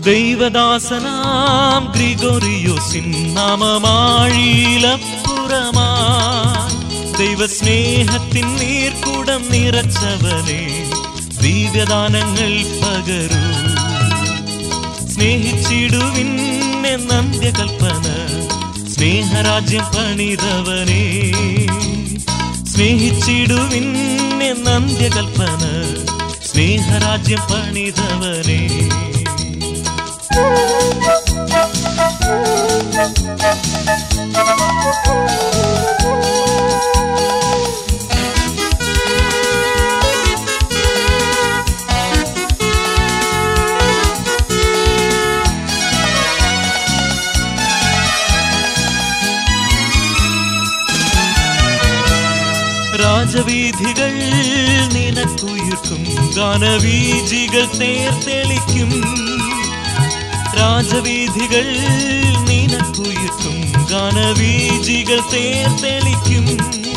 ദൈവദാസനാം ഗ്രിഗോറിയോസിൻ നാമമാഴിയിലപ്പുറമായി ദൈവസ്നേഹത്തിൻ നീർക്കുടം നിറച്ചവനെ ദിവ്യദാനങ്ങൾ പകരൂ. സ്നേഹിച്ചിടുവിൻ എന്നന്ത്യകൽപ്പന സ്നേഹരാജ്യം പണിതവനെ. സ്നേഹിച്ചിടുവിൻ എന്നന്ത്യകൽപ്പന സ്നേഹരാജ്യം പണിതവനെ. രാജവീഥികൾ നിനക്കുയർക്കും ഗാനവീജികൾ തേർത്തെളിക്കും. രാജവീഥികൾ നിനക്കുയർക്കും ഗാനവീജികൾ തേർത്തെളിക്കും.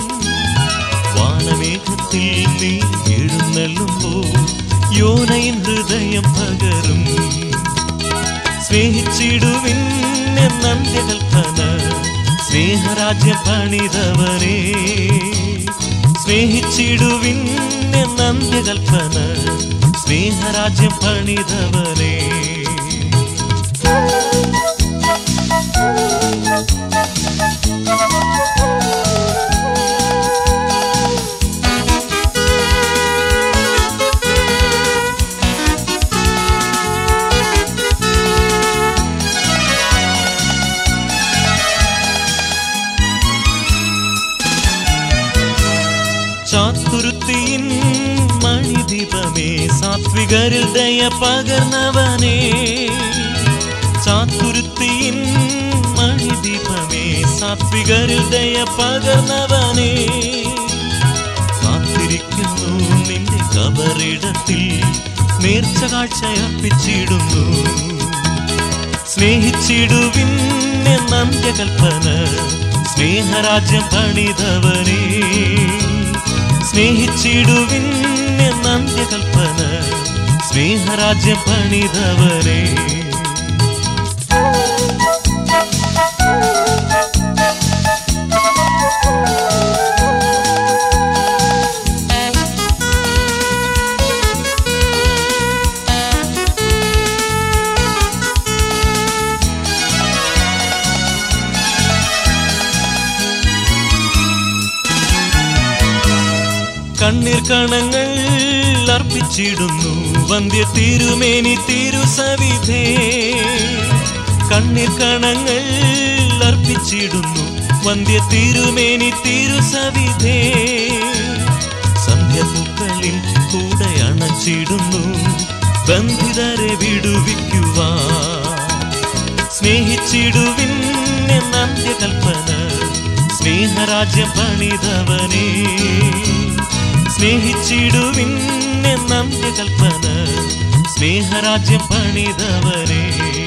വാനമേഘത്തിൽ നീ എഴുന്നള്ളുമ്പോൾ യോനയിൻ ഹൃദയം പകരും. സ്നേഹിച്ചിടുവിൻ എന്നന്ത്യകൽപ്പന സ്നേഹരാജ്യം പണിതവനെ. സ്നേഹിച്ചിടുവിൻ എന്നന്ത്യകൽപ്പന സ്നേഹരാജ്യം പണിതവനെ. ചാത്തുരുത്തിയിൻ മണിദീപമേ സാത്വികരിൽ ദയ പകർന്നവനെ. ചാത്തുരുത്തിയിൻ മണിദീപമേ സാത്വികരിൽ ദയ പകർന്നവനെ. കാത്തിരിക്കുന്നു നിന്റെ കബറിടത്തിൽ നേർച്ച കാഴ്ചയർപ്പിച്ചിടുന്നു. സ്നേഹിച്ചിടുവിൻ എന്നന്ത്യകൽപ്പന സ്നേഹരാജ്യം പണിതവനെ. സ്നേഹിച്ചിടുവിൻ എന്നന്ത്യകൽപ്പന സ്നേഹരാജ്യം പണിതവനെ. കണ്ണീർ കണങ്ങൾ അർപ്പിച്ചിടുന്നു വന്ധ്യ തിരുമേനി തിരുസവിധേ. കണ്ണീർ കണങ്ങൾ അർപ്പിച്ചിടുന്നു വന്ധ്യ തിരുമേനി തിരുസവിധേ. സന്ധ്യപൂക്കളിൽ കൂടെ അണച്ചിടുന്നു ബന്ധിതരെ വിടുവിക്കുവാൻ. സ്നേഹിച്ചിടുവിൻ എന്നന്ത്യകൽപ്പന സ്നേഹരാജ്യം പണിതവനെ. സ്നേഹിച്ചിടുവിൻ എന്നന്ത്യകൽപ്പന സ്നേഹരാജ്യം പണിതവനെ.